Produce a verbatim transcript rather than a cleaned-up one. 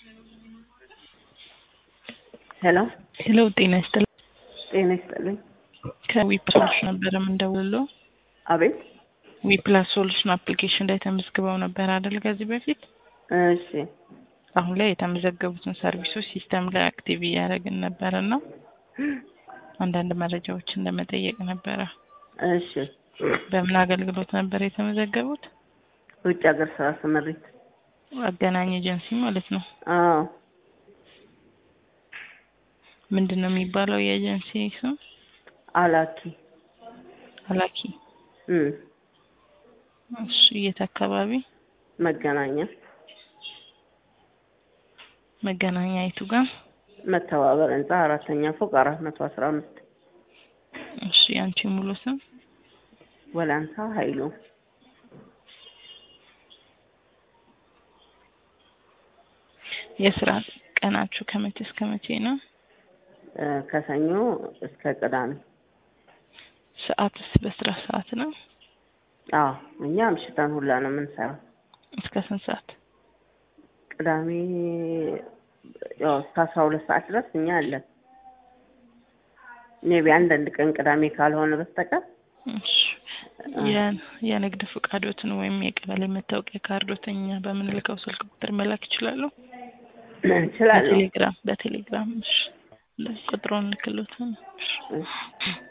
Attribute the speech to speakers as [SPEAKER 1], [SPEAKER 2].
[SPEAKER 1] ሄሎ
[SPEAKER 2] ሄሎ ጤና ይስጥልኝ።
[SPEAKER 1] ጤና ይስጥልኝ።
[SPEAKER 2] ከዊፕላስ ሶሉሽን ነበር የምንደውለው።
[SPEAKER 1] አቤት።
[SPEAKER 2] ዊፕላስ ሶሉሽን አፕሊኬሽን ላይ ተመዝግበው ነበር አይደል ከዚህ በፊት?
[SPEAKER 1] እሺ።
[SPEAKER 2] አሁን ላይ የተመዘገቡትን ሰርቪሶች ሲስተም ላይ አክቲቭ እያደረግን ነበርና አንዳንድ መረጃዎችን ለመጠየቅ ነበረ።
[SPEAKER 1] እሺ።
[SPEAKER 2] በምን አገልግሎት ነበር የተመዘገቡት?
[SPEAKER 1] ውጭ ሀገር ስራ ስምሪት።
[SPEAKER 2] አገናኝ ኤጀንሲ ማለት ነው።
[SPEAKER 1] አዎ።
[SPEAKER 2] ምንድነው የሚባለው የኤጀንሲ ስም?
[SPEAKER 1] አላኪ።
[SPEAKER 2] አላኪ።
[SPEAKER 1] እም
[SPEAKER 2] እሺ። የት አካባቢ?
[SPEAKER 1] መገናኛ።
[SPEAKER 2] መገናኛ የቱ ጋር?
[SPEAKER 1] መተባበር ህንጻ አራተኛ ፎቅ አራት መቶ አስራ አምስት።
[SPEAKER 2] እሺ። አንቺ ሙሉ ስም?
[SPEAKER 1] ወላንሳ ኃይሉ።
[SPEAKER 2] የስራ ቀናችሁ ከመቼ እስከ መቼ ነው?
[SPEAKER 1] ከሰኞ እስከ ቅዳሜ።
[SPEAKER 2] ሰዓትስ በስራ ሰዓት ነው?
[SPEAKER 1] አዎ እኛ ምሽታን ሁላ ነው የምንሰራው።
[SPEAKER 2] እስከ ስንት ሰዓት?
[SPEAKER 1] ቅዳሜ ያው እስከ አስራ ሁለት ሰዓት ድረስ እኛ አለን። ሜቢ አንዳንድ ቀን ቅዳሜ ካልሆነ በስተቀር።
[SPEAKER 2] እሺ። የንግድ ፍቃዶትን ወይም የቀበሌ መታወቂያ ካርዶትን እኛ በምንልከው ስልክ ቁጥር መላክ ይችላሉ?
[SPEAKER 1] እችላለሁ።
[SPEAKER 2] በቴሌግራም በቴሌግራም እሺ። ቁጥሩን ልክሎት ነው።
[SPEAKER 1] እሺ።